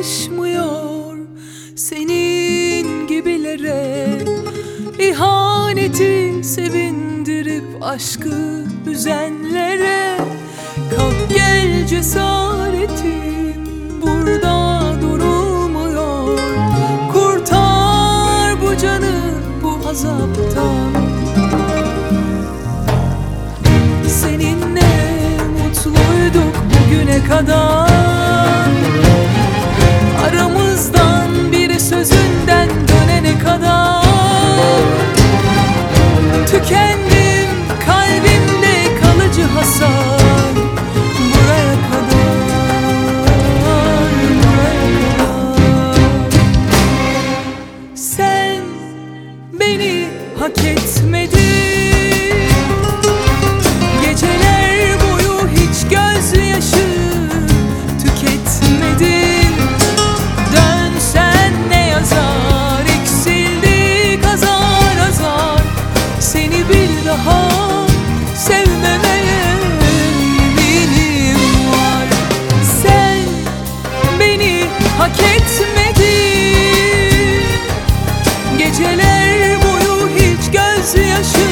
yakışmıyor senin gibilere. İhaneti sevindirip aşkı üzenlere. Kalk gel, cesaretim burada durulmuyor. Kurtar bu canı bu azaptan. Seninle mutluyduk bugüne kadar. Aramızdan biri sözünden dönene kadar. Tükendim, kalbimde kalıcı hasar. Buraya kadar, buraya kadar. Sen beni hak etmedin. Geceler boyu hiç gözyaşı tüketmedin. Dönsen ne yazar, eksildik azar azar. Seni bir daha sevmemeye eminim var. Sen beni hak etmedin. Geceler boyu hiç gözyaşı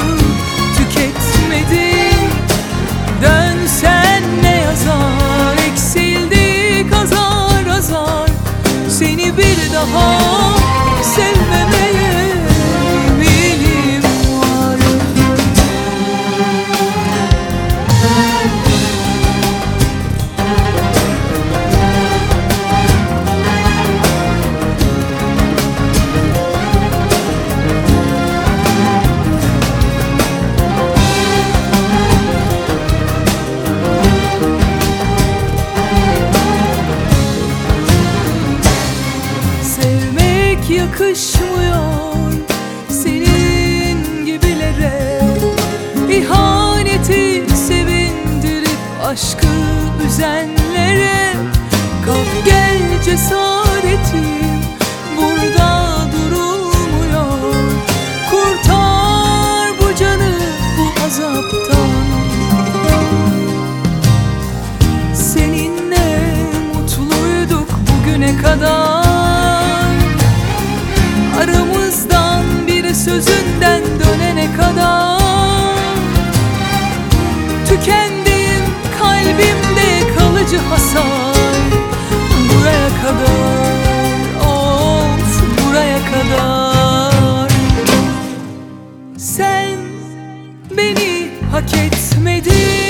tüketmedin. Dönsen ne yazar, eksildik azar azar. Seni bir daha sevmemeye eminim var. Sevmek yakışmıyor senin gibilere. İhaneti sevindirip aşkı üzenlere. Kalk gel, cesaretim burada durulmuyor. Kurtar bu canı bu azaptan. Seninle mutluyduk bugüne kadar. Aramızdan biri sözünden dönene kadar. Tükendim, kalbimde kalıcı hasar. Buraya kadar, of buraya kadar. Sen beni hak etmedin.